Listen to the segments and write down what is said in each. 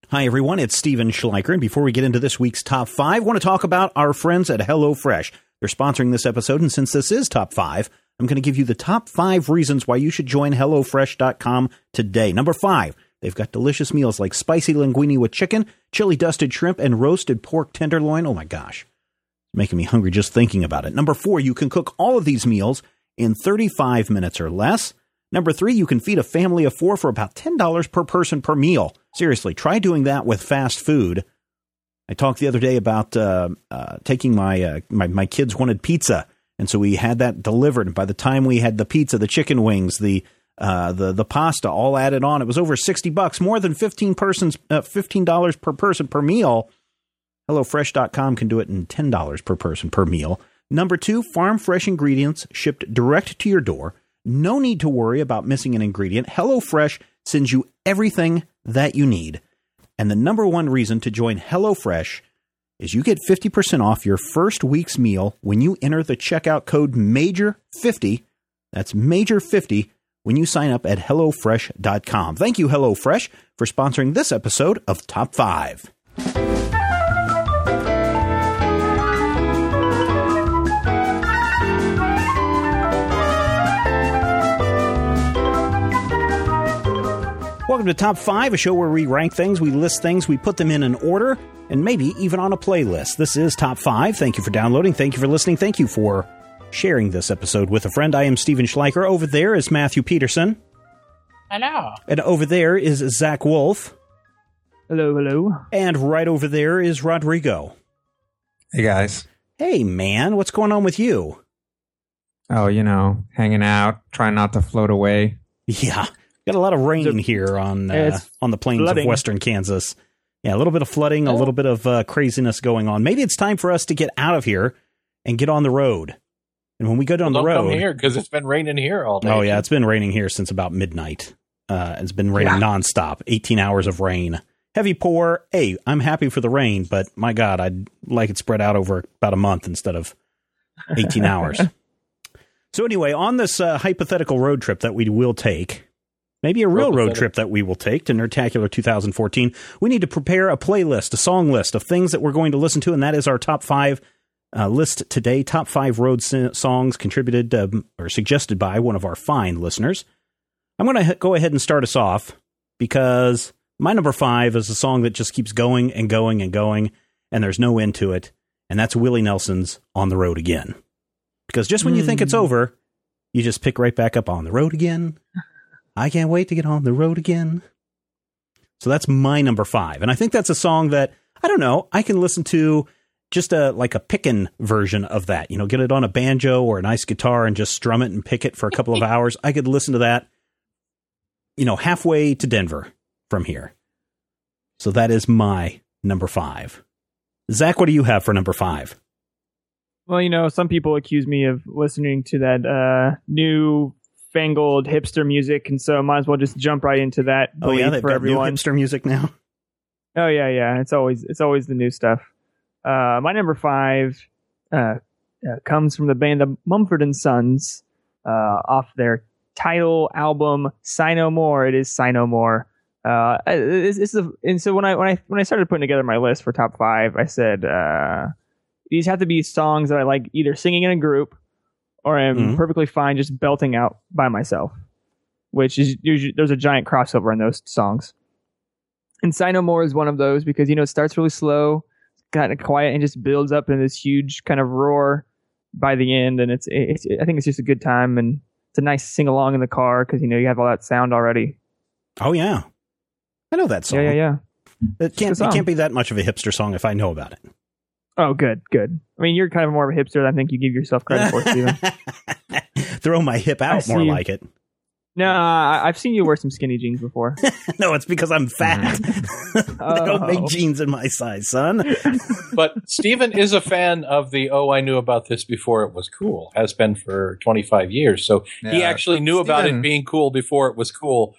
Hi, everyone. It's Steven Schleicher. And before we get into this week's Top 5, I want to talk about our friends at HelloFresh. They're sponsoring this episode, and since this is Top 5, I'm going to give you the top 5 reasons why you should join HelloFresh.com today. Number 5, they've got delicious meals like spicy linguine with chicken, chili dusted shrimp, and roasted pork tenderloin. Oh, my gosh. It's making me hungry just thinking about it. Number 4, you can cook all of these meals in 35 minutes or less. Number 3, you can feed a family of 4 for about $10 per person per meal. Seriously, try doing that with fast food. I talked the other day about taking my kids wanted pizza, and so we had that delivered. And by the time we had the pizza, the chicken wings, the pasta all added on, it was over $60, more than $15 per person per meal. HelloFresh.com can do it in $10 per person per meal. Number 2, farm fresh ingredients shipped direct to your door. No need to worry about missing an ingredient. HelloFresh sends you everything that you need. And the number 1 reason to join HelloFresh is you get 50% off your first week's meal when you enter the checkout code MAJOR50. That's MAJOR50 when you sign up at HelloFresh.com. Thank you, HelloFresh, for sponsoring this episode of Top 5. Welcome to Top 5, a show where we rank things, we list things, we put them in an order, and maybe even on a playlist. This is Top 5. Thank you for downloading. Thank you for listening. Thank you for sharing this episode with a friend. I am Steven Schleicher. Over there is Matthew Peterson. Hello. And over there is Zach Wolf. Hello, hello. And right over there is Rodrigo. Hey, guys. Hey, man. What's going on with you? Oh, hanging out, trying not to float away. Yeah. Got a lot of rain here on the plains of western Kansas. Yeah, a little bit of flooding, a little bit of craziness going on. Maybe it's time for us to get out of here and get on the road. And when we go down the road... Don't come here, because it's been raining here all day. Oh, yeah, it's been raining here since about midnight. It's been raining nonstop, 18 hours of rain. Heavy pour. Hey, I'm happy for the rain, but my God, I'd like it spread out over about a month instead of 18 hours. So anyway, on this hypothetical road trip that we will take... Maybe a real road trip that we will take to Nerdtacular 2014. We need to prepare a playlist, a song list of things that we're going to listen to, and that is our top 5 list today. Top 5 road songs contributed or suggested by one of our fine listeners. I'm going to go ahead and start us off because my number 5 is a song that just keeps going and going and going, and there's no end to it, and that's Willie Nelson's On the Road Again. Because just when you think it's over, you just pick right back up on the road again. I can't wait to get on the road again. So that's my number 5. And I think that's a song that, I don't know, I can listen to just like a pickin' version of that. Get it on a banjo or a nice guitar and just strum it and pick it for a couple of hours. I could listen to that, halfway to Denver from here. So that is my number 5. Zach, what do you have for number 5? Well, some people accuse me of listening to that new fangled hipster music, and so might as well just jump right into that. Oh yeah, they've got new hipster music now. Oh yeah. It's always the new stuff. My number 5 comes from the band the Mumford and Sons, off their title album "Sigh No More." It is "Sigh No More." And so when I started putting together my list for top 5, I said these have to be songs that I like either singing in a group, or I'm perfectly fine just belting out by myself, which is usually there's a giant crossover in those songs. And Sigh No More is one of those because, it starts really slow, kind of quiet, and just builds up in this huge kind of roar by the end. And I think it's just a good time, and it's a nice sing along in the car because, you have all that sound already. Oh, yeah. I know that song. Yeah. It can't be that much of a hipster song if I know about it. Oh, good. I mean, you're kind of more of a hipster than I think you give yourself credit for, Steven. Throw my hip out more like it. No, I've seen you wear some skinny jeans before. No, it's because I'm fat. They don't make jeans in my size, son. But Steven is a fan of the I knew about this before it was cool. Has been for 25 years. So he actually knew about it being cool before it was cool.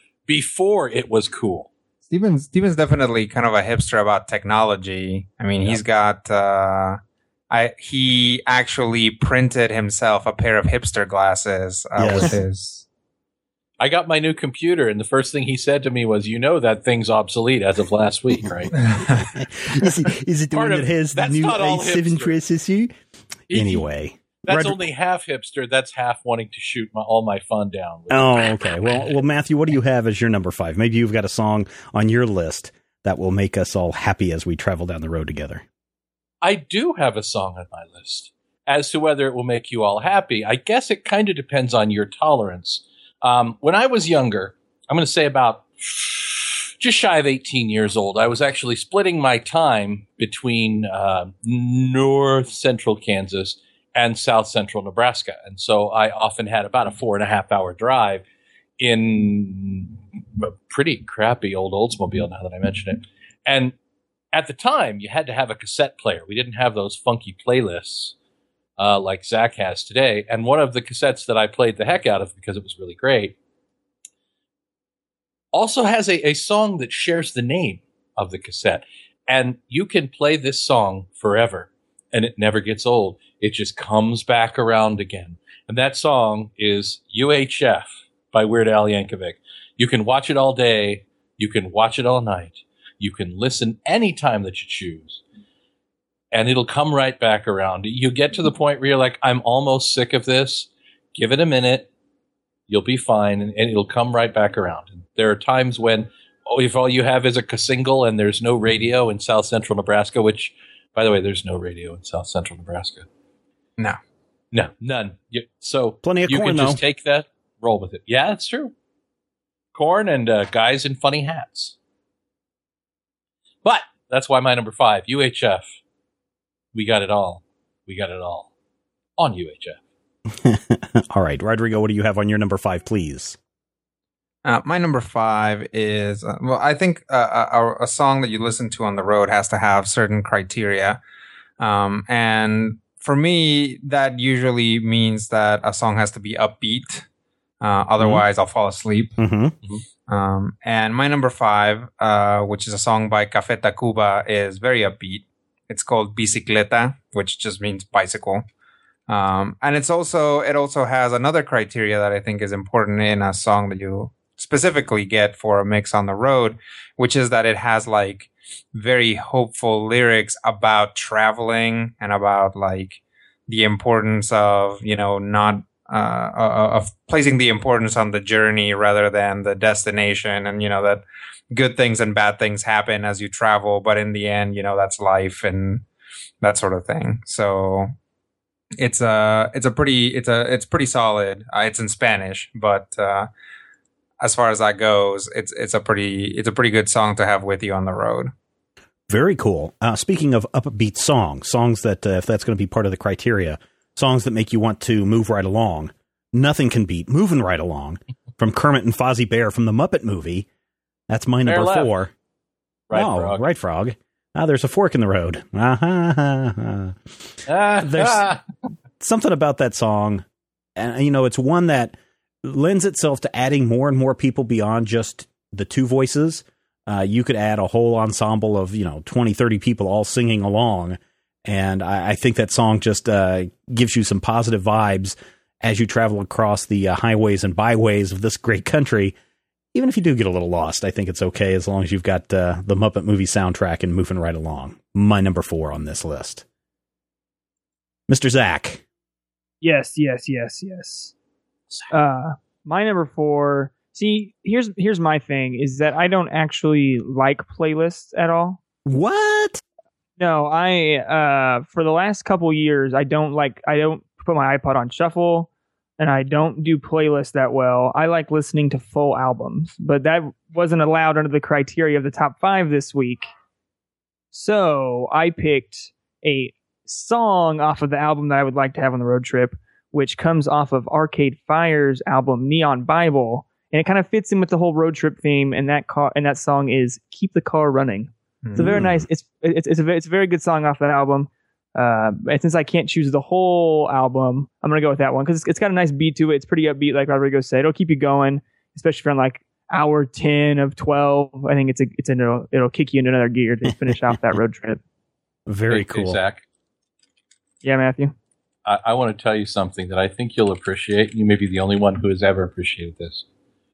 Steven's definitely kind of a hipster about technology. I mean, he's got he actually printed himself a pair of hipster glasses with his I got my new computer, and the first thing he said to me was, that thing's obsolete as of last week, right? is it the one that has the new i7 processor? Anyway. That's only half hipster. That's half wanting to shoot all my fun down. Oh, okay. Well, Matthew, what do you have as your number 5? Maybe you've got a song on your list that will make us all happy as we travel down the road together. I do have a song on my list. As to whether it will make you all happy, I guess it kind of depends on your tolerance. When I was younger, I'm going to say about just shy of 18 years old, I was actually splitting my time between north central Kansas and south central Nebraska. And so I often had about a 4.5 hour drive in a pretty crappy old Oldsmobile, now that I mention it. And at the time, you had to have a cassette player. We didn't have those funky playlists like Zach has today. And one of the cassettes that I played the heck out of because it was really great also has a song that shares the name of the cassette. And you can play this song forever, and it never gets old. It just comes back around again. And that song is UHF by Weird Al Yankovic. You can watch it all day. You can watch it all night. You can listen anytime that you choose. And it'll come right back around. You get to the point where you're like, I'm almost sick of this. Give it a minute. You'll be fine. And it'll come right back around. And there are times when, if all you have is a single and there's no radio in south central Nebraska, which, by the way, there's no radio in south central Nebraska. No, none. So plenty of corn, can just take that, roll with it. Yeah, it's true. Corn and guys in funny hats. But that's why my number 5, UHF. We got it all. We got it all on UHF. All right, Rodrigo, what do you have on your number 5, please? My number 5 is, I think a song that you listen to on the road has to have certain criteria. And for me, that usually means that a song has to be upbeat. Otherwise, I'll fall asleep. And my number 5, which is a song by Café Tacuba, is very upbeat. It's called Bicicleta, which just means bicycle. And it also has another criteria that I think is important in a song that you specifically get for a mix on the road, which is that it has like very hopeful lyrics about traveling and about like the importance of, not of placing the importance on the journey rather than the destination, and that good things and bad things happen as you travel, but in the end, that's life and that sort of thing. So it's pretty solid. It's in Spanish, but as far as that goes, it's a pretty good song to have with you on the road. Very cool. Speaking of upbeat songs that if that's going to be part of the criteria, songs that make you want to move right along, nothing can beat Moving Right Along from Kermit and Fozzie Bear from the Muppet movie. That's my number 4. Right, Frog. Right, Frog. There's a fork in the road. There's something about that song. And, it's one that lends itself to adding more and more people beyond just the two voices. You could add a whole ensemble of, 20, 30 people all singing along. And I think that song just gives you some positive vibes as you travel across the highways and byways of this great country. Even if you do get a little lost, I think it's okay as long as you've got the Muppet movie soundtrack and moving right along. My number 4 on this list. Mr. Zach. Yes. My number 4. See, here's my thing is that I don't actually like playlists at all. What? No, I for the last couple years I don't put my iPod on shuffle, and I don't do playlists that well. I like listening to full albums, but that wasn't allowed under the criteria of the top 5 this week. So I picked a song off of the album that I would like to have on the road trip, which comes off of Arcade Fire's album Neon Bible, and it kind of fits in with the whole road trip theme. And that song is "Keep the Car Running." It's a very nice. It's a very good song off that album. And since I can't choose the whole album, I'm gonna go with that one because it's got a nice beat to it. It's pretty upbeat, like Rodrigo said. It'll keep you going, especially if you're on like hour 10 of 12. I think it'll kick you into another gear to finish off that road trip. Very cool, hey, Zach. Yeah, Matthew. I want to tell you something that I think you'll appreciate. You may be the only one who has ever appreciated this.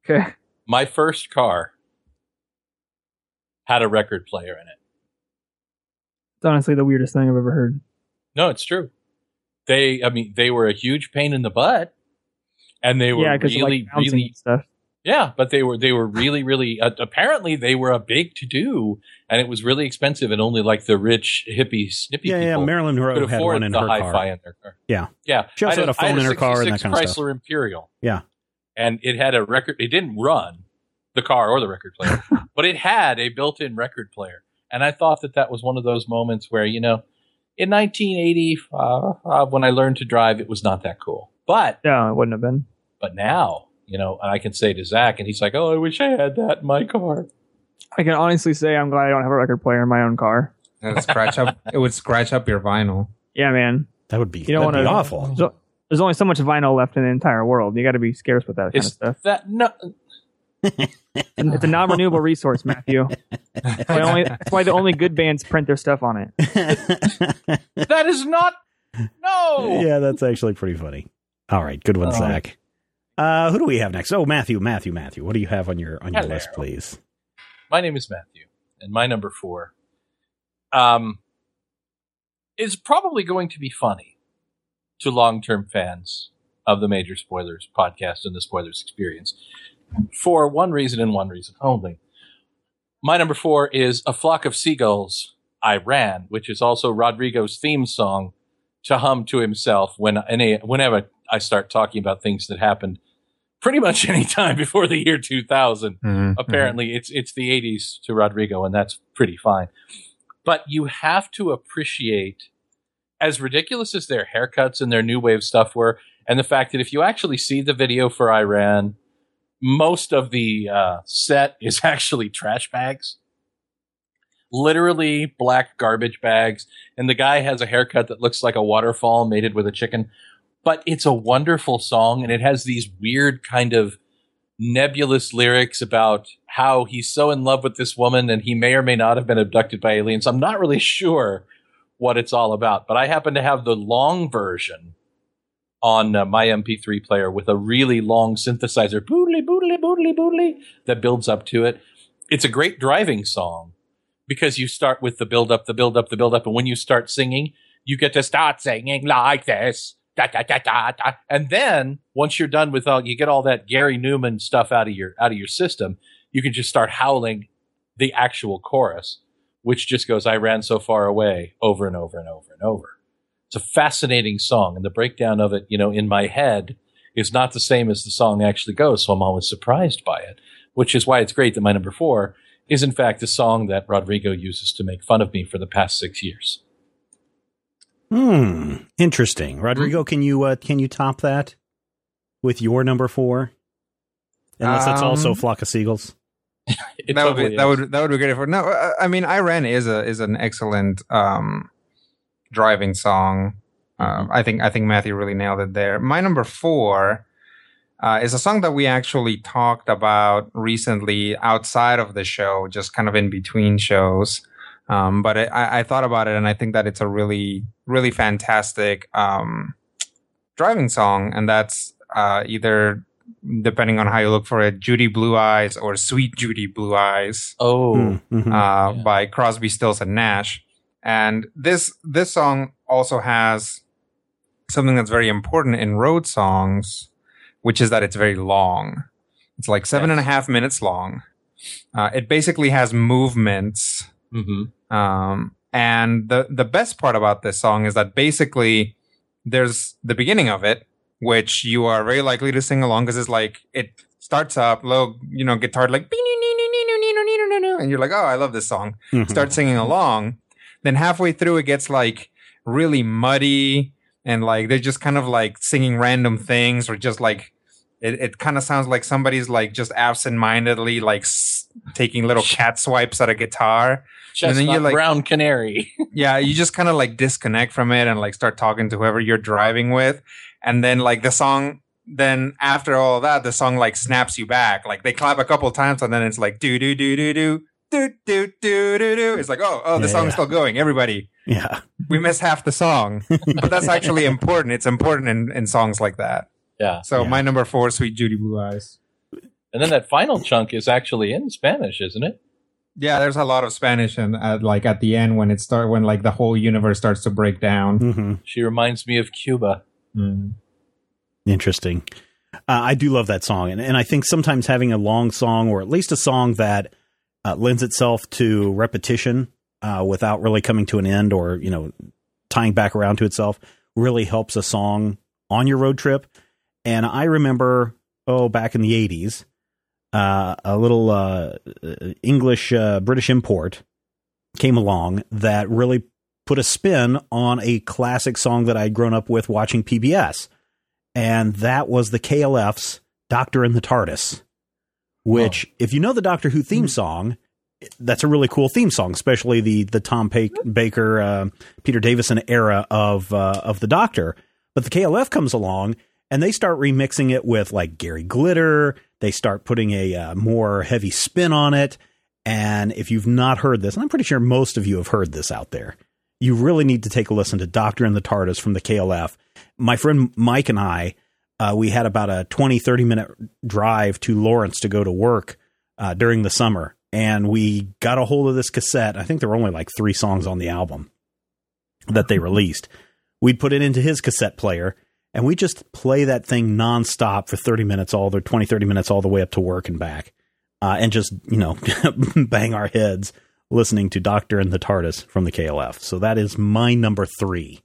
Okay. My first car had a record player in it. It's honestly the weirdest thing I've ever heard. No, it's true. They were a huge pain in the butt, and they were really stuff. Yeah, but they were really apparently they were a big to do, and it was really expensive, and only like the rich hippie snippy people. Yeah, Marilyn Monroe had one in her car. In their car. Yeah, yeah. She also had a phone in her car and that kind of Chrysler stuff. Imperial. Yeah, and it had a record. It didn't run the car or the record player, but it had a built-in record player, and I thought that was one of those moments where in 1980, when I learned to drive, it was not that cool. But no, it wouldn't have been. But now. I can say to Zach, and he's like, "Oh, I wish I had that in my car." I can honestly say I'm glad I don't have a record player in my own car. It would scratch up your vinyl. Yeah, man. That would be awful. There's only so much vinyl left in the entire world. You got to be scarce with that kind of stuff. It's a non-renewable resource, Matthew. That's why the only good bands print their stuff on it. That is not. No. Yeah, that's actually pretty funny. All right, good one, Zach. Who do we have next? Oh, Matthew. What do you have on your list, please? My name is Matthew, and my number 4 is probably going to be funny to long-term fans of the Major Spoilers podcast and the Spoilers Experience for one reason and one reason only. My number 4 is A Flock of Seagulls, I Ran, which is also Rodrigo's theme song to hum to himself whenever I start talking about things that happened pretty much any time before the year 2000. Mm-hmm. Apparently, it's the 80s to Rodrigo, and that's pretty fine. But you have to appreciate, as ridiculous as their haircuts and their new wave stuff were, and the fact that if you actually see the video for I Ran, most of the set is actually trash bags. Literally black garbage bags. And the guy has a haircut that looks like a waterfall mated with a chicken. But it's a wonderful song, and it has these weird kind of nebulous lyrics about how he's so in love with this woman and he may or may not have been abducted by aliens. I'm not really sure what it's all about, but I happen to have the long version on my MP3 player with a really long synthesizer, boodly, boodly, boodly, boodly, that builds up to it. It's a great driving song because you start with the build up, the build up, the build up, and when you start singing, you get to start singing like this. Da, da, da, da, da. And then once you're done with you get all that Gary Newman stuff out of your system, you can just start howling the actual chorus, which just goes, I ran so far away, over and over and over and over. It's a fascinating song, and the breakdown of it, in my head is not the same as the song actually goes, so I'm always surprised by it, which is why it's great that my number 4 is in fact a song that Rodrigo uses to make fun of me for the past 6 years. Interesting. Rodrigo, can you top that with your number 4? Unless that's also Flock of Seagulls. That would be great. No, I mean, I Ran is an excellent driving song. I think Matthew really nailed it there. My number 4 is a song that we actually talked about recently outside of the show, just kind of in between shows. But I thought about it, and I think that it's a really, really fantastic driving song, and that's either, depending on how you look for it, Judy Blue Eyes or Sweet Judy Blue Eyes. By Crosby, Stills, and Nash. And this song also has something that's very important in road songs, which is that it's very long. It's like 7.5 minutes long. It basically has movements. Mm-hmm. And the best part about this song is that basically there's the beginning of it, which you are very likely to sing along because it's like, it starts up low, guitar, like, and you're like, oh, I love this song. Mm-hmm. Start singing along. Then halfway through, it gets like really muddy and like they're just kind of like singing random things, or just like it kind of sounds like somebody's like just absentmindedly like taking little cat swipes at a guitar. Chestnut, and then you're like, brown canary. Yeah, you just kind of like disconnect from it and like start talking to whoever you're driving with. And then like the song, then after all that, the song like snaps you back. Like they clap a couple times and then it's like do do do do do do do do do do. It's like, oh, the song's still going. Everybody. Yeah. We missed half the song. But that's actually important. It's important in songs like that. Yeah. So my number 4, Sweet Judy Blue Eyes. And then that final chunk is actually in Spanish, isn't it? Yeah, there's a lot of Spanish, and like at the end when like the whole universe starts to break down. Mm-hmm. She reminds me of Cuba. Mm. Interesting. I do love that song, and I think sometimes having a long song, or at least a song that lends itself to repetition without really coming to an end, or tying back around to itself, really helps a song on your road trip. And I remember, back in the 80s. A little English British import came along that really put a spin on a classic song that I'd grown up with watching PBS, and that was the KLF's Doctor and the TARDIS, which, if you know the Doctor Who theme song, that's a really cool theme song, especially the Tom Baker, Peter Davison era of the Doctor. But the KLF comes along and they start remixing it with like Gary Glitter. They start putting a more heavy spin on it. And if you've not heard this, and I'm pretty sure most of you have heard this out there, you really need to take a listen to Doctor and the TARDIS from the KLF. My friend Mike and I, we had about a 20-30 minute drive to Lawrence to go to work during the summer. And we got a hold of this cassette. I think there were only like 3 songs on the album that they released. We'd put it into his cassette player, and we just play that thing nonstop for 30 minutes, 30 minutes all the way up to work and back. And just, bang our heads listening to Doctor and the TARDIS from the KLF. So that is my number 3.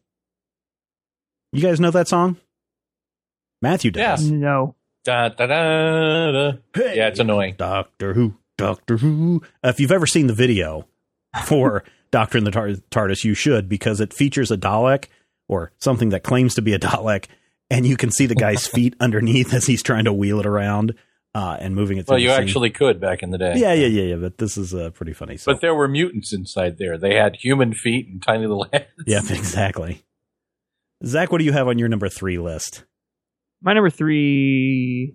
You guys know that song? Matthew does. Yeah. No. Da, da, da, da. Hey, yeah, it's annoying. Doctor Who. If you've ever seen the video for Doctor and the TARDIS, you should, because it features a Dalek, or something that claims to be a Dalek, and you can see the guy's feet underneath as he's trying to wheel it around and moving it through. Well, you the scene. actually could back in the day. Yeah. But this is pretty funny. So. But there were mutants inside there. They had human feet and tiny little heads. Yeah, exactly. Zach, what do you have on your number 3 list? My number 3,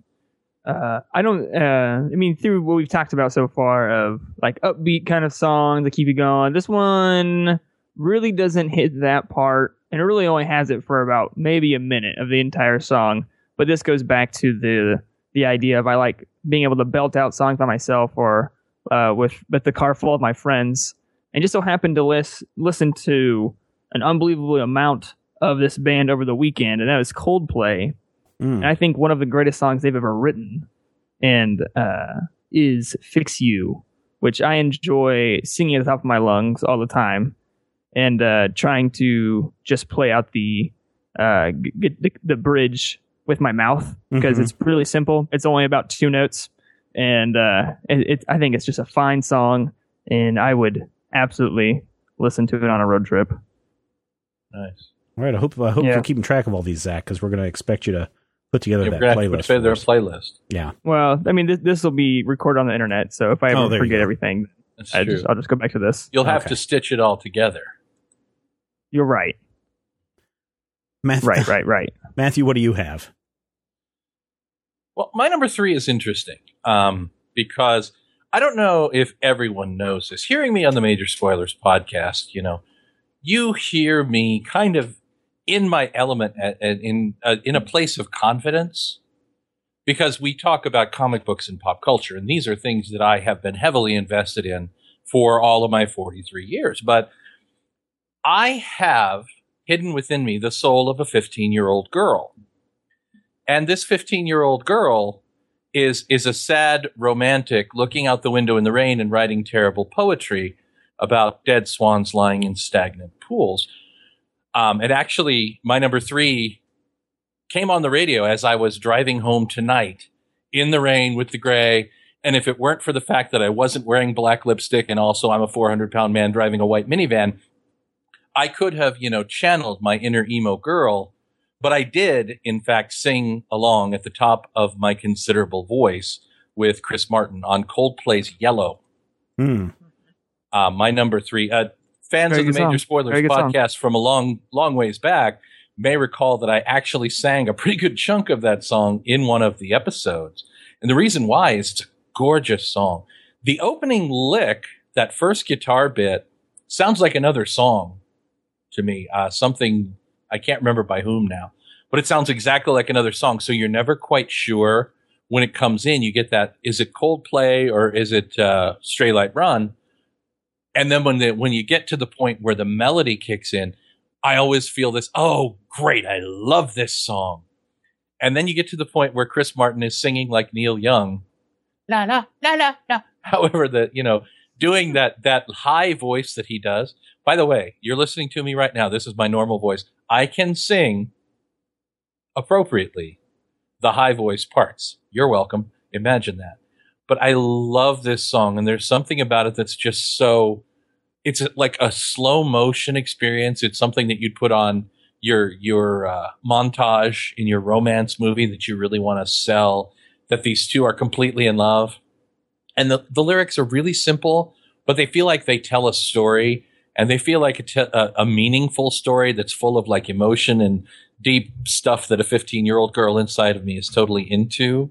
through what we've talked about so far of like upbeat kind of songs that keep you going, this one really doesn't hit that part, and it really only has it for about maybe a minute of the entire song. But this goes back to the idea of I like being able to belt out songs by myself or with the car full of my friends, and just so happened to listen to an unbelievable amount of this band over the weekend, and that was Coldplay. And I think one of the greatest songs they've ever written and is Fix You, which I enjoy singing at the top of my lungs all the time, and trying to just play out the bridge with my mouth, because it's really simple. It's only about 2 notes, and I think it's just a fine song, and I would absolutely listen to it on a road trip. Nice. All right, I hope you're keeping track of all these, Zach, because we're going to expect you to put together that playlist. Put together a playlist. Yeah. Well, I mean, this will be recorded on the internet, so if I ever forget everything, I'll just go back to this. You'll have to stitch it all together. You're right. Matthew, right. Matthew, what do you have? Well, my number 3 is interesting because I don't know if everyone knows this. Hearing me on the Major Spoilers podcast, you hear me kind of in my element in a place of confidence, because we talk about comic books and pop culture, and these are things that I have been heavily invested in for all of my 43 years. But I have hidden within me the soul of a 15-year-old girl. And this 15-year-old girl is a sad romantic looking out the window in the rain and writing terrible poetry about dead swans lying in stagnant pools. And actually, my number 3 came on the radio as I was driving home tonight in the rain with the gray. And if it weren't for the fact that I wasn't wearing black lipstick, and also I'm a 400-pound man driving a white minivan, I could have, channeled my inner emo girl. But I did, in fact, sing along at the top of my considerable voice with Chris Martin on Coldplay's Yellow. My number 3. Fans Very of the Major song. Spoilers podcast from a long ways back may recall that I actually sang a pretty good chunk of that song in one of the episodes. And the reason why is it's a gorgeous song. The opening lick, that first guitar bit, sounds like another song to me. Something, I can't remember by whom now, but it sounds exactly like another song. So you're never quite sure when it comes in, you get that, is it Coldplay or is it Stray Light Run? And then when you get to the point where the melody kicks in, I always feel this, oh, great, I love this song. And then you get to the point where Chris Martin is singing like Neil Young. La, la, la, la, la. However, doing that high voice that he does. By the way, you're listening to me right now. This is my normal voice. I can sing appropriately the high voice parts. You're welcome. Imagine that. But I love this song, and there's something about it that's just so, it's like a slow motion experience. It's something that you'd put on your montage in your romance movie that you really want to sell, that these two are completely in love. And the lyrics are really simple, but they feel like they tell a story, and they feel like a meaningful story that's full of like emotion and deep stuff that a 15-year-old girl inside of me is totally into.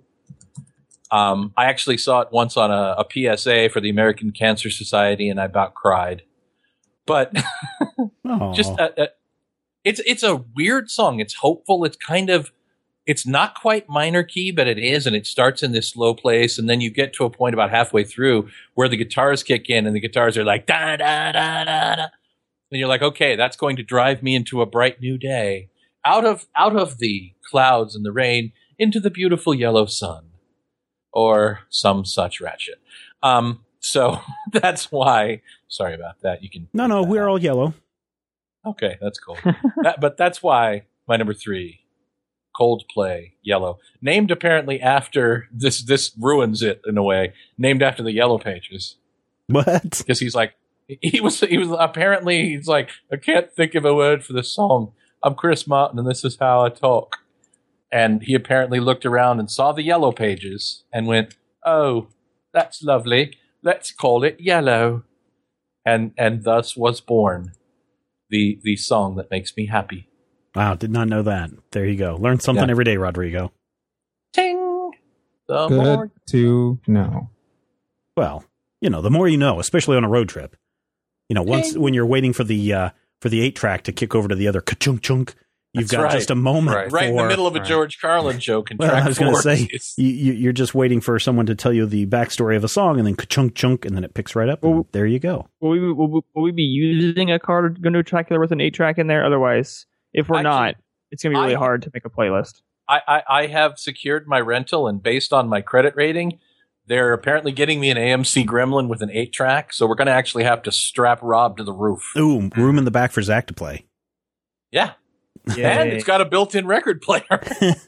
I actually saw it once on a PSA for the American Cancer Society, and I about cried. But just it's a weird song. It's hopeful. It's not quite minor key, but it is, and it starts in this slow place, and then you get to a point about halfway through where the guitars kick in, and the guitars are like da da da da da, and you're like, okay, that's going to drive me into a bright new day, out of the clouds and the rain into the beautiful yellow sun, or some such ratchet. So that's why. Sorry about that. You can no, we're all yellow. Okay, that's cool. But that's why my number 3. Coldplay, Yellow. Named apparently after, this ruins it in a way, named after the Yellow Pages. What? Because he's like, he was apparently, he's like, I can't think of a word for this song. I'm Chris Martin and this is how I talk. And he apparently looked around and saw the Yellow Pages and went, oh, that's lovely. Let's call it Yellow. And thus was born the song that makes me happy. Wow, did not know that. There you go. Learn something every day, Rodrigo. Ting! Good to know. Well, the more you know, especially on a road trip. When you're waiting for the 8-track to kick over to the other ka-chunk chunk, you've got just a moment. Right in the middle of a George Carlin joke. And I was going to say, you're just waiting for someone to tell you the backstory of a song, and then ka-chunk chunk, and then it picks right up, and there you go. Will we be using a Cargo Tracula with an 8-track in there? Otherwise, if we're not, it's going to be really hard to make a playlist. I have secured my rental, and based on my credit rating, they're apparently getting me an AMC Gremlin with an 8-track, so we're going to actually have to strap Rob to the roof. Ooh, room in the back for Zach to play. Yeah. And it's got a built-in record player.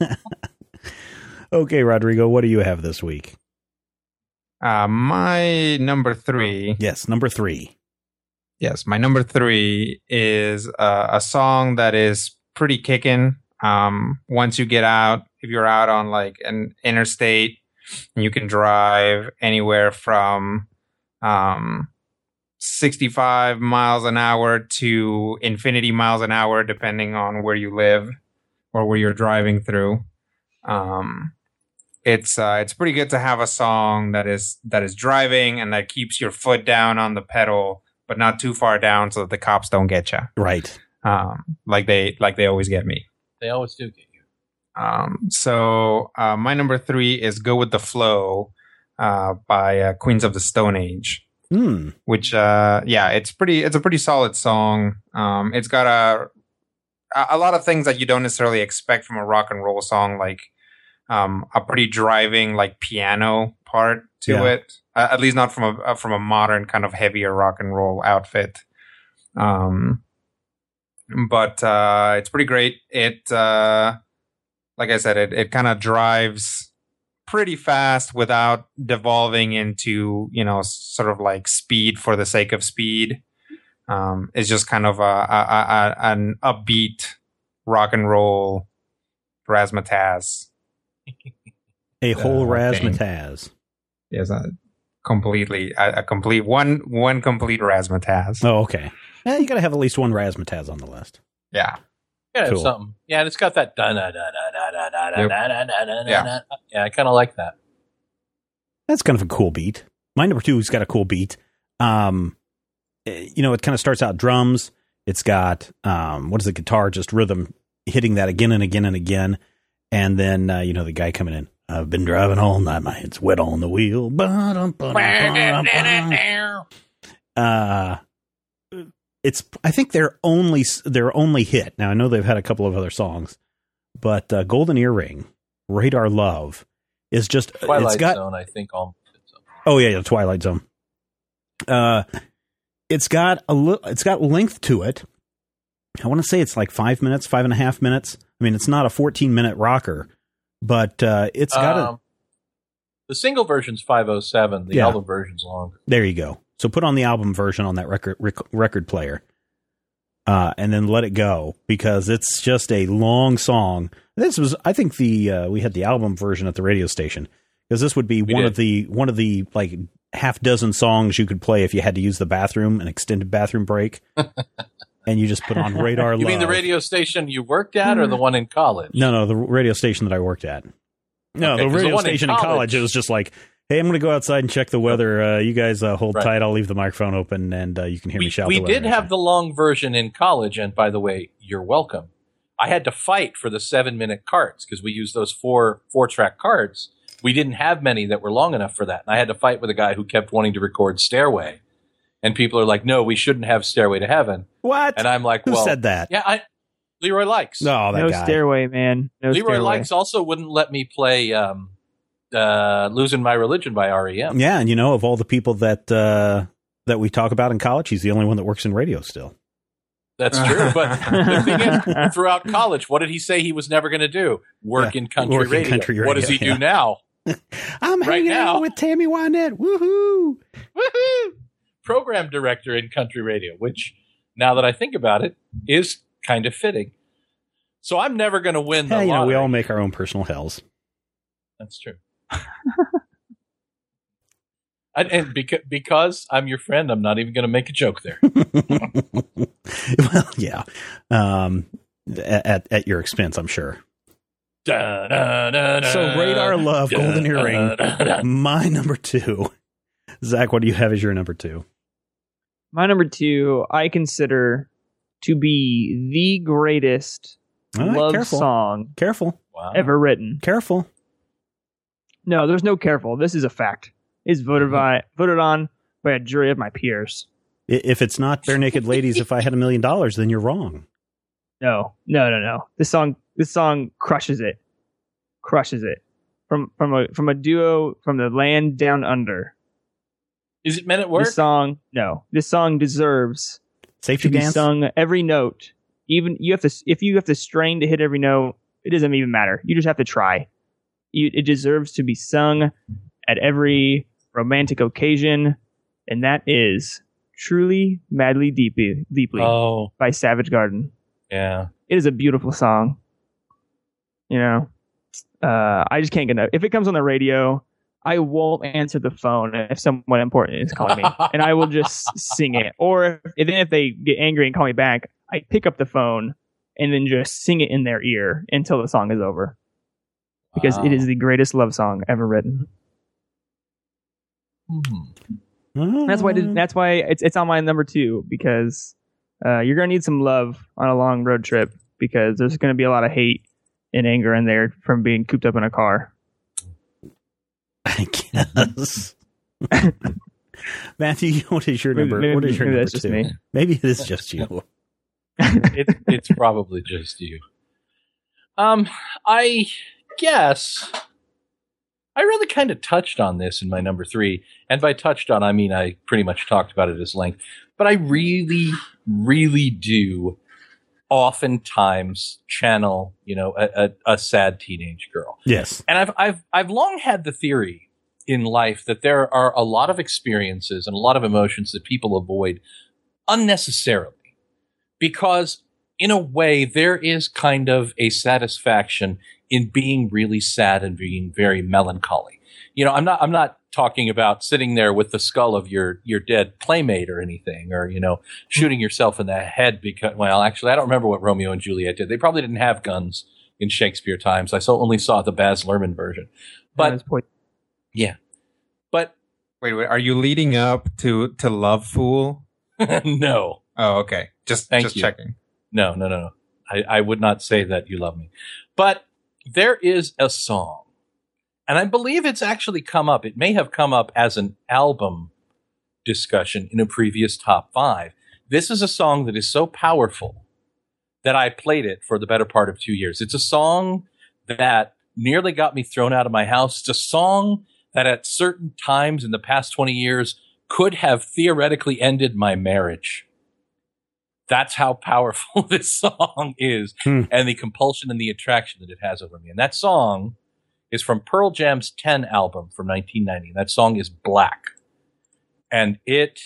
Okay, Rodrigo, what do you have this week? My number 3. Yes, number 3. Yes, my number 3 is a song that is pretty kicking. Once you get out, if you're out on like an interstate, you can drive anywhere from 65 miles an hour to infinity miles an hour, depending on where you live or where you're driving through. It's pretty good to have a song that is driving and that keeps your foot down on the pedal, but not too far down so that the cops don't get you. Right. Like they always get me. They always do get you. So my number 3 is "Go with the Flow" by Queens of the Stone Age. Which it's a pretty solid song. It's got a lot of things that you don't necessarily expect from a rock and roll song, like a pretty driving like piano part to it. At least not from a modern kind of heavier rock and roll outfit. But it's pretty great. It like I said, it kind of drives pretty fast without devolving into, sort of like speed for the sake of speed. It's just kind of an upbeat rock and roll razzmatazz. A whole razzmatazz. Yes, completely. A complete one complete razzmatazz. Oh, okay. Yeah, you got to have at least one razzmatazz on the list. Yeah. Yeah, cool. Something. Yeah, and it's got that da da da da da da da da da da. Yeah, I kind of like that. That's kind of a cool beat. My number 2's got a cool beat. It kind of starts out drums. It's got what is the guitar? Just rhythm hitting that again and again and again, and then the guy coming in. I've been driving all night. My head's wet on the wheel. It's, I think their only hit. Now I know they've had a couple of other songs, but Golden Earring, Radar Love is just Twilight Zone. I think all. Oh yeah, Twilight Zone. It's got length to it. I want to say it's like 5 minutes, 5.5 minutes. I mean, it's not a 14-minute rocker, but it's got the single version's 5:07. The album version's longer. There you go. So put on the album version on that record player, and then let it go, because it's just a long song. This was, I think, we had the album version at the radio station, because this would be one of the like half dozen songs you could play if you had to use the bathroom, an extended bathroom break, and you just put on Radar Love. You mean the radio station you worked at, or the one in college? No, the radio station that I worked at. No, Okay, the radio one station in college, it was just like, hey, I'm going to go outside and check the weather. You guys hold tight. I'll leave the microphone open, and you can hear me shout the weather. We did have the long version in college, and by the way, you're welcome. I had to fight for the 7-minute cards, because we used those four-track cards. We didn't have many that were long enough for that, and I had to fight with a guy who kept wanting to record Stairway. And people are like, no, we shouldn't have Stairway to Heaven. What? And I'm like, Who said that? Yeah, Leroy Likes. No, no guy. Stairway, man. No Leroy Stairway. Likes also wouldn't let me play Losing My Religion by R.E.M. Yeah, and of all the people that we talk about in college, he's the only one that works in radio still. That's true. But the thing is, throughout college, what did he say he was never going to do? Work in country radio. What does he do now? I'm hanging out with Tammy Wynette. Woohoo! Woohoo! Program director in country radio, which, now that I think about it, is kind of fitting. So I'm never going to win the lottery. We all make our own personal hells. That's true. And because I'm your friend, I'm not even going to make a joke there. Well, yeah. At your expense, I'm sure. So Radar Love, Golden Earring, my number 2. Zach, what do you have as your number 2? My number 2, I consider to be the greatest love song ever written. Careful. No, there's no careful. This is a fact. It's voted on by a jury of my peers. If it's not Bare Naked Ladies, If I Had $1 Million, then you're wrong. No. This song crushes it. From a duo from the land down under. Is it Men at Work? This song deserves Safety to be Dance? sung every note. Even if you have to strain to hit every note, it doesn't even matter. You just have to try. It deserves to be sung at every romantic occasion, and that is Truly, Madly, Deeply by Savage Garden. Yeah. It is a beautiful song. I just can't get enough. If it comes on the radio, I won't answer the phone if someone important is calling me, and I will just sing it. Or if they get angry and call me back, I pick up the phone and then just sing it in their ear until the song is over. Because it is the greatest love song ever written. Oh. That's why it's on my number 2, because you're gonna need some love on a long road trip, because there's gonna be a lot of hate and anger in there from being cooped up in a car. I guess. Matthew, what is your number? What is your number 2? Maybe it is just you. It's probably just you. I guess I really kind of touched on this in my number 3, and by touched on, I mean I pretty much talked about it as length. But I really, really do oftentimes channel, a sad teenage girl. Yes, and I've long had the theory in life that there are a lot of experiences and a lot of emotions that people avoid unnecessarily, because in a way there is kind of a satisfaction in being really sad and being very melancholy. I'm not talking about sitting there with the skull of your dead playmate or anything, or, shooting yourself in the head because, well, actually, I don't remember what Romeo and Juliet did. They probably didn't have guns in Shakespeare times. I only saw the Baz Luhrmann version. But, yeah. But. Wait, are you leading up to Love Fool? No. Oh, okay. Just checking. No. I would not say that you love me. But there is a song, And I believe it's actually come up. It may have come up as an album discussion in a previous top 5. This is a song that is so powerful that I played it for the better part of 2 years. It's a song that nearly got me thrown out of my house. It's a song that at certain times in the past 20 years could have theoretically ended my marriage. That's how powerful this song is, and the compulsion and the attraction that it has over me. And that song is from Pearl Jam's 10 album from 1990. That song is Black. And it,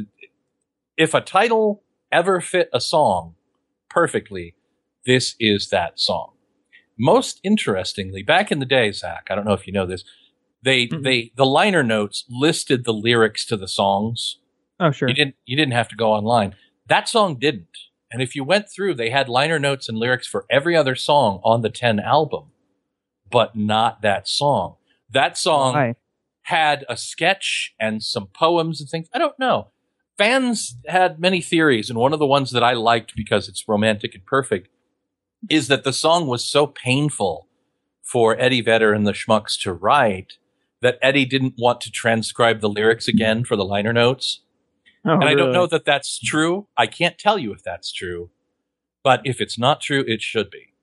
if a title ever fit a song perfectly, this is that song. Most interestingly, back in the day, Zach, I don't know if you know this, the liner notes listed the lyrics to the songs. Oh, sure. You didn't have to go online. That song didn't. And if you went through, they had liner notes and lyrics for every other song on the 10 album, but not that song. That song had a sketch and some poems and things. I don't know. Fans had many theories, and one of the ones that I liked because it's romantic and perfect is that the song was so painful for Eddie Vedder and the Schmucks to write that Eddie didn't want to transcribe the lyrics again for the liner notes. Oh, and I really? don't know that that's true. I can't tell you if that's true. But if it's not true, it should be.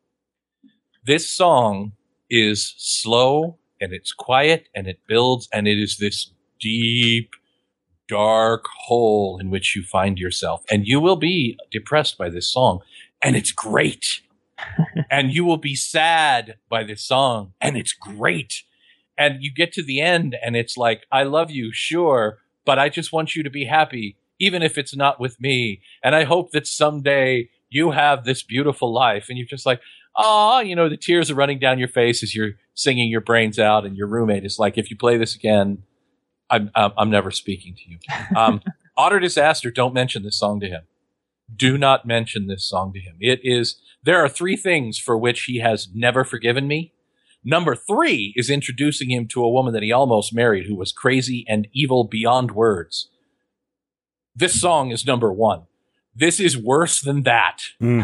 This song is slow, and it's quiet, and it builds, and it is this deep, dark hole in which you find yourself. And you will be depressed by this song, and it's great. And you will be sad by this song, and it's great. And you get to the end, and it's like, I love you, sure, but I just want you to be happy, even if it's not with me. And I hope that someday you have this beautiful life. And you're just like, oh, you know, the tears are running down your face as you're singing your brains out. And your roommate is like, if you play this again, I'm never speaking to you. Utter Disaster, don't mention this song to him. Do not mention this song to him. There are 3 things for which he has never forgiven me. Number 3 is introducing him to a woman that he almost married who was crazy and evil beyond words. This song is number 1. This is worse than that.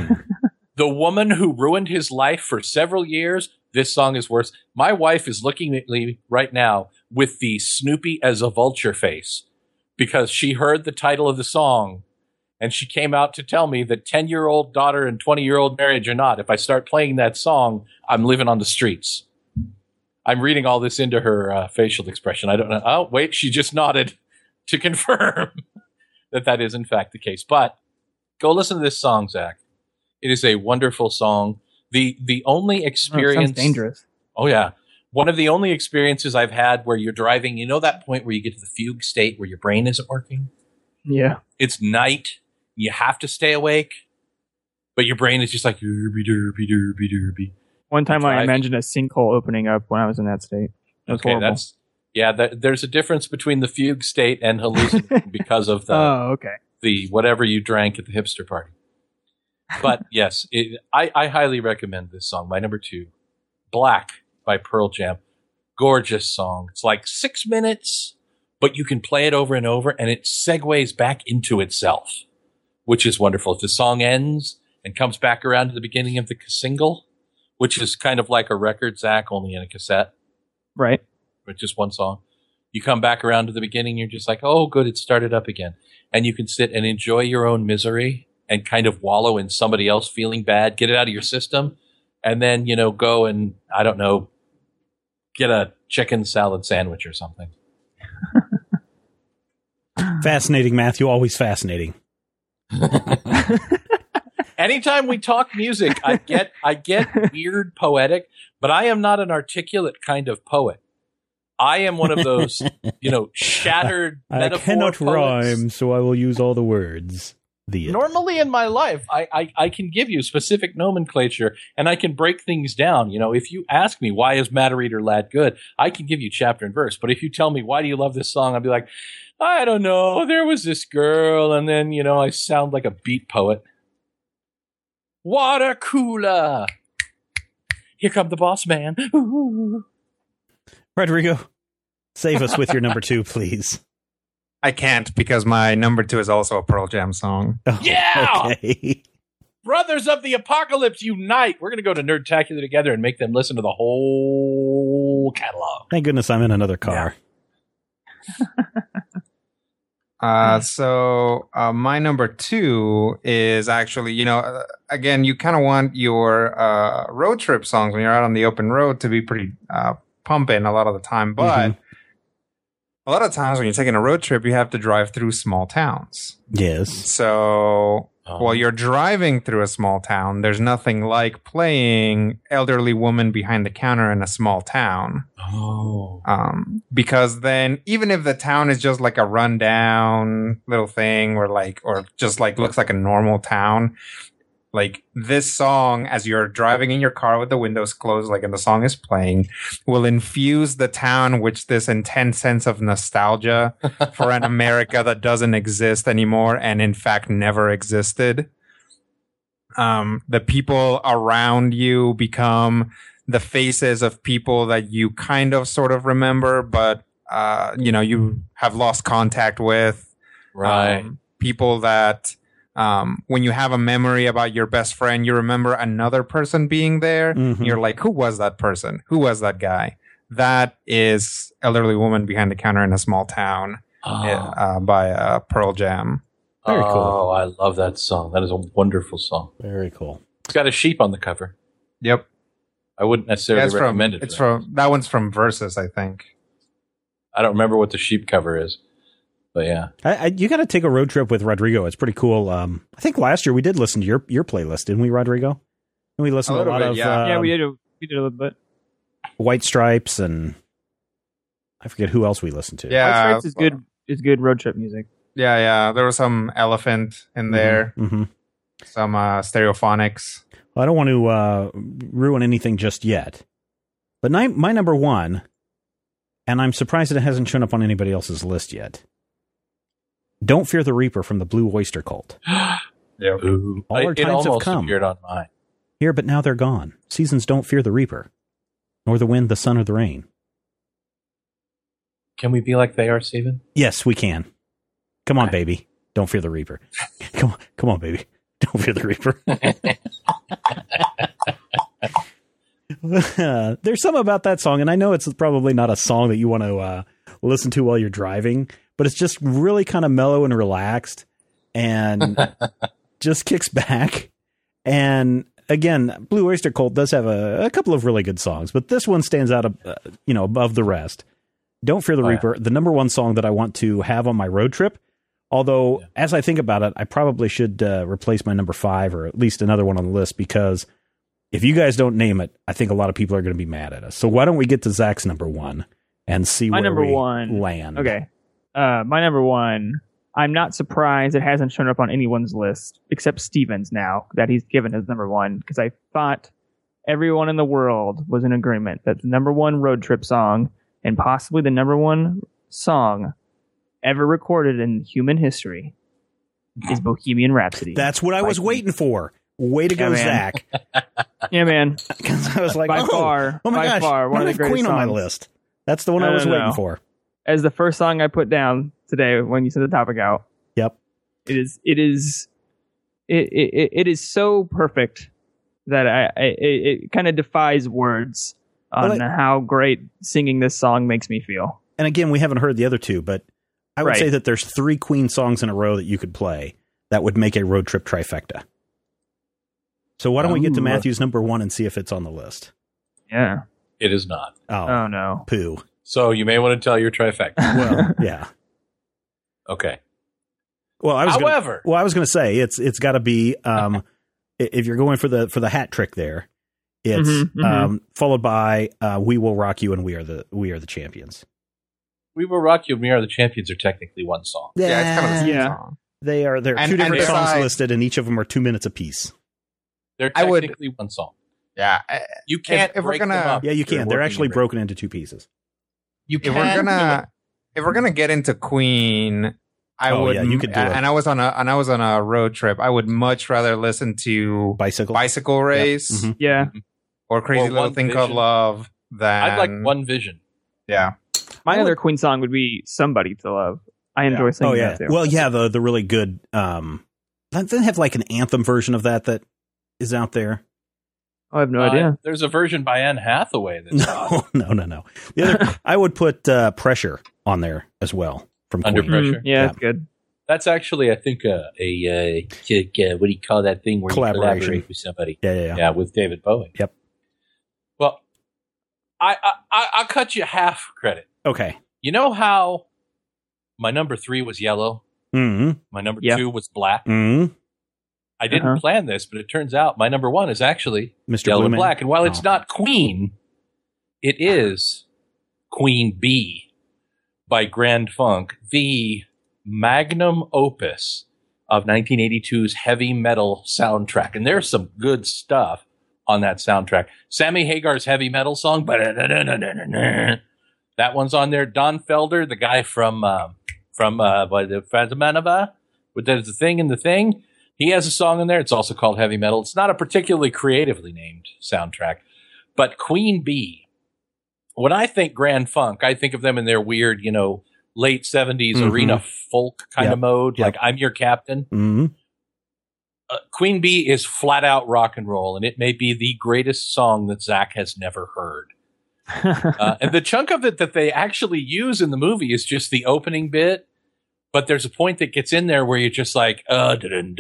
The woman who ruined his life for several years, this song is worse. My wife is looking at me right now with the Snoopy as a vulture face because she heard the title of the song and she came out to tell me that 10-year-old daughter and 20-year-old marriage or not, if I start playing that song, I'm living on the streets. I'm reading all this into her facial expression. I don't know. Oh, wait, she just nodded to confirm that is in fact the case. But go listen to this song, Zach. It is a wonderful song. The only experience... sounds dangerous. Oh, yeah. One of the only experiences I've had where you're driving, you know that point where you get to the fugue state where your brain isn't working? Yeah. It's night. You have to stay awake, but your brain is just like derby, derby, derby, derby. One time I imagined a sinkhole opening up when I was in that state. That was horrible. There's a difference between the fugue state and hallucinating because of the whatever you drank at the hipster party. But yes, I highly recommend this song. My number 2, Black by Pearl Jam. Gorgeous song. It's like 6 minutes, but you can play it over and over, and it segues back into itself, which is wonderful. If the song ends and comes back around to the beginning of the single, which is kind of like a record, Zach, only in a cassette. Right. But just one song. You come back around to the beginning, you're just like, oh, good, it started up again. And you can sit and enjoy your own misery and kind of wallow in somebody else feeling bad, get it out of your system, and then, you know, go and, I don't know, get a chicken salad sandwich or something. Fascinating, Matthew. Always fascinating. Anytime we talk music, I get weird poetic, but I am not an articulate kind of poet. I am one of those, you know, shattered metaphor I cannot poets. rhyme, so I will use all the words. Normally in my life, I can give you specific nomenclature and I can break things down. You know, if you ask me, why is Matter Eater Lad good? I can give you chapter and verse. But if you tell me, why do you love this song? I'll be like, I don't know. There was this girl. And then, you know, I sound like a beat poet. Water cooler. Here come the boss man. Ooh. Rodrigo, save us with your number 2, please. I can't because my number 2 is also a Pearl Jam song. Yeah! Okay. Brothers of the Apocalypse, unite! We're going to go to Nerdtacular together and make them listen to the whole catalog. Thank goodness I'm in another car. So my number 2 is actually, again, you kind of want your road trip songs when you're out on the open road to be pretty pumping a lot of the time. But a lot of times when you're taking a road trip, you have to drive through small towns. Yes. So while you're driving through a small town, there's nothing like playing Elderly Woman Behind the Counter in a small town. Oh. Because then even if the town is just like a rundown little thing or just like looks like a normal town, like this song, as you're driving in your car with the windows closed, like and the song is playing, will infuse the town with this intense sense of nostalgia for an America that doesn't exist anymore and in fact never existed. The people around you become the faces of people that you kind of sort of remember, but you have lost contact with. Right. People that when you have a memory about your best friend, you remember another person being there. You're like, who was that person? Who was that guy? That is Elderly Woman Behind the Counter in a Small Town by Pearl Jam. Very cool. Oh, I love that song. That is a wonderful song. Very cool. It's got a sheep on the cover. Yep. I wouldn't necessarily recommend it. That one's from Versus, I think. I don't remember what the sheep cover is, but yeah. You got to take a road trip with Rodrigo. It's pretty cool. I think last year we did listen to your playlist, didn't we, Rodrigo? And we listened to a lot of yeah, we did a little bit. White Stripes, and I forget who else we listened to. Yeah, White Stripes is good. Is good road trip music. Yeah. There was some Elephant in there. Some Stereophonics. Well, I don't want to ruin anything just yet, but my number 1, and I'm surprised that it hasn't shown up on anybody else's list yet. Don't Fear the Reaper from the Blue Oyster Cult. Yep. All our It times have almost come. appeared on mine. Here, but now they're gone. Seasons don't fear the Reaper, nor the wind, the sun, or the rain. Can we be like they are, Steven? Yes, we can. Come on, baby. Don't fear the Reaper. Come on, baby. Don't fear the Reaper. There's something about that song, and I know it's probably not a song that you want to listen to while you're driving, but it's just really kind of mellow and relaxed and just kicks back. And again, Blue Oyster Cult does have a couple of really good songs, but this one stands out, above the rest. Don't Fear the Reaper, the number 1 song that I want to have on my road trip. Although, as I think about it, I probably should replace my number 5 or at least another one on the list, because if you guys don't name it, I think a lot of people are going to be mad at us. So why don't we get to Zach's number 1 and see where we land? Okay. My number 1, I'm not surprised it hasn't shown up on anyone's list except Steven's now that he's given as number 1, because I thought everyone in the world was in agreement that the number 1 road trip song and possibly the number 1 song ever recorded in human history is Bohemian Rhapsody. That's what I was waiting for. Way to go, Zach. Yeah, man. Because I was like, by far, one of the greatest Queen on my list. That's the one I was waiting for. As the first song I put down today when you sent the topic out. Yep. It is so perfect that it kind of defies words on how great singing this song makes me feel. And again, we haven't heard the other 2, but I would say that there's 3 Queen songs in a row that you could play that would make a road trip trifecta. So why don't we get to Matthew's number 1 and see if it's on the list? Yeah. It is not. Oh no. Poo. So you may want to tell your trifecta. Well, yeah. Okay. Well, I was going to say it's got to be if you're going for the hat trick there, it's followed by We Will Rock You and We Are the Champions. We Will Rock You and We Are the Champions are technically one song. Yeah, it's kind of the same song. There are 2 different songs listed, and each of them are 2 minutes apiece. They're technically one song. Yeah, you can't break them up. Yeah, you can. They're actually broken into 2 pieces. You can. If we're gonna get into Queen, I would. Yeah, you could do it. And I was on a road trip. I would much rather listen to Bicycle Race, or Crazy Little Thing Called Love than I'd like One Vision. Yeah, my other Queen song would be Somebody to Love. I enjoy singing that too. Well, yeah, the really good. They have like an anthem version of that is out there? I have no idea. There's a version by Anne Hathaway. That's No. The other, I would put Pressure on there as well from Under Queen. Pressure. Yeah, that's good. That's actually, I think, what do you call that thing where you Collaboration. collaborate with somebody? Yeah. With David Bowie. Yep. Well, I'll cut you half credit. Okay. You know how my number 3 was yellow? Mm-hmm. My number 2 was black? Mm-hmm. I didn't plan this, but it turns out my number 1 is actually Mr. yellow Blue and Man? black. And while it's Oh. not Queen, it is Queen Bee by Grand Funk, the magnum opus of 1982's heavy metal soundtrack. And there's some good stuff on that soundtrack. Sammy Hagar's heavy metal song, that one's on there. Don Felder, the guy from the Phantomanova, with the thing and the thing, he has a song in there. It's also called heavy metal. It's not a particularly creatively named soundtrack, but Queen Bee. When I think Grand Funk, I think of them in their weird, late 70s arena folk kind of mode, like I'm Your Captain. Mm-hmm. Queen Bee is flat out rock and roll, and it may be the greatest song that Zach has never heard. And the chunk of it that they actually use in the movie is just the opening bit, but there's a point that gets in there where you're just like, and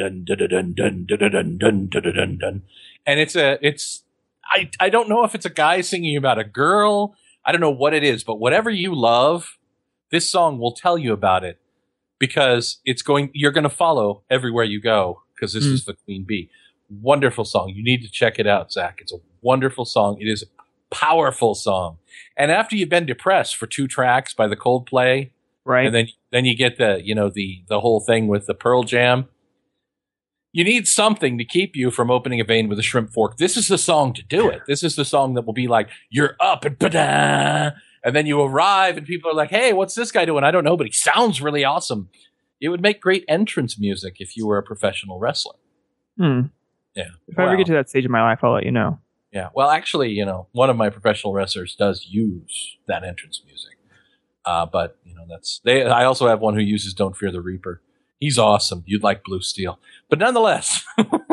I don't know if it's a guy singing about a girl. I don't know what it is, but whatever you love, this song will tell you about it, because you're going to follow everywhere you go, because this is the Queen Bee. Wonderful song. You need to check it out, Zach. It's a wonderful song. It is a powerful song. And after you've been depressed for 2 tracks by the Coldplay, Right. and then you get the whole thing with the Pearl Jam, you need something to keep you from opening a vein with a shrimp fork. This is the song to do it. This is the song that will be like, you're up and ba-da, and then you arrive and people are like, hey, what's this guy doing? I don't know, but he sounds really awesome. It would make great entrance music if you were a professional wrestler. Yeah. If I ever get to that stage in my life, I'll let you know. Yeah. Well, actually, one of my professional wrestlers does use that entrance music. But I also have one who uses Don't Fear the Reaper. He's awesome. You'd like Blue Steel. But nonetheless,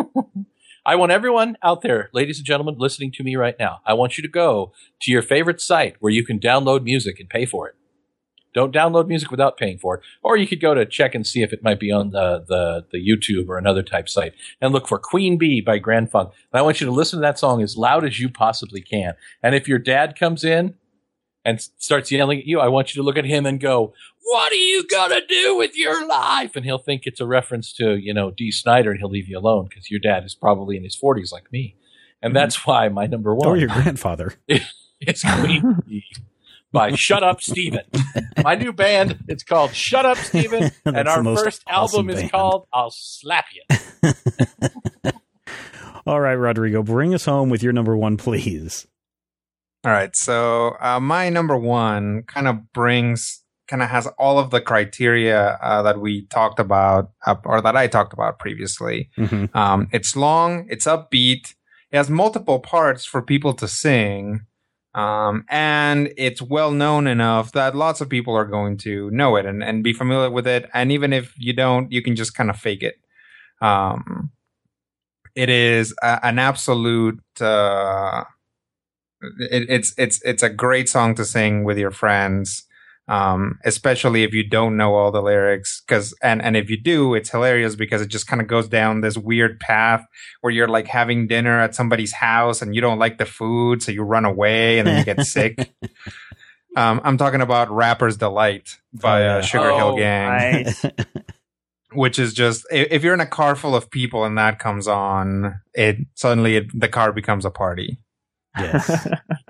I want everyone out there, ladies and gentlemen, listening to me right now, I want you to go to your favorite site where you can download music and pay for it. Don't download music without paying for it. Or you could go to check and see if it might be on the YouTube or another type site and look for Queen Bee by Grand Funk. And I want you to listen to that song as loud as you possibly can. And if your dad comes in and starts yelling at you, I want you to look at him and go, what are you gonna do with your life? And he'll think it's a reference to, Dee Snider, and he'll leave you alone, because your dad is probably in his 40s like me. And that's why my number 1 Or your grandfather. is Queen Bee by Shut Up Steven. My new band, it's called Shut Up Steven, and That's our the most first awesome album is band. called I'll Slap You. All right, Rodrigo, bring us home with your number 1, please. All right. So my number 1 kind of has all of the criteria that we talked about, or that I talked about previously. Mm-hmm. It's long, it's upbeat, it has multiple parts for people to sing, and it's well known enough that lots of people are going to know it and be familiar with it. And even if you don't, you can just kind of fake it. It is an absolute. It's a great song to sing with your friends, especially if you don't know all the lyrics. And if you do, it's hilarious because it just kind of goes down this weird path where you're like having dinner at somebody's house and you don't like the food, so you run away and then you get sick. I'm talking about Rapper's Delight by Sugar Hill Gang. Nice. Which is just, if you're in a car full of people and that comes on, the car becomes a party. Yes.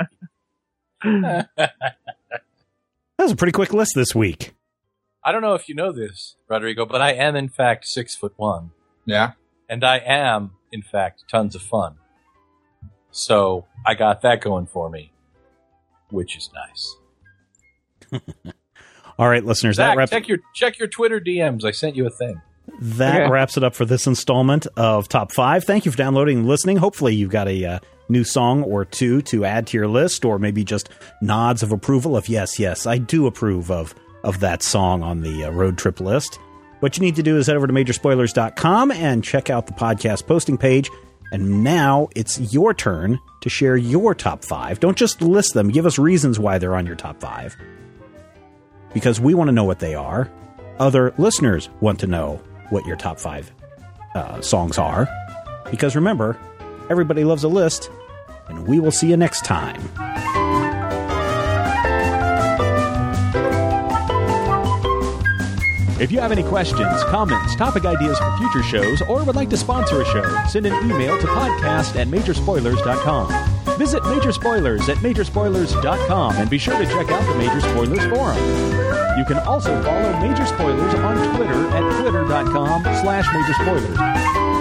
That was a pretty quick list this week. I don't know if you know this, Rodrigo, but I am in fact 6'1". Yeah. And I am, in fact, tons of fun. So I got that going for me, which is nice. All right, listeners, Zach, that check your Twitter DMs. I sent you a thing. That wraps it up for this installment of Top 5. Thank you for downloading and listening. Hopefully you've got a new song or two to add to your list, or maybe just nods of approval of yes, I do approve of that song on the road trip list. What you need to do is head over to majorspoilers.com and check out the podcast posting page. And now it's your turn to share your top 5. Don't just list them. Give us reasons why they're on your top 5. Because we want to know what they are. Other listeners want to know what your top 5 songs are. Because remember, everybody loves a list, and we will see you next time. If you have any questions, comments, topic ideas for future shows, or would like to sponsor a show, send an email to podcast@majorspoilers.com. Visit Major Spoilers at majorspoilers.com and be sure to check out the Major Spoilers Forum. You can also follow Major Spoilers on Twitter at twitter.com/majorspoilers.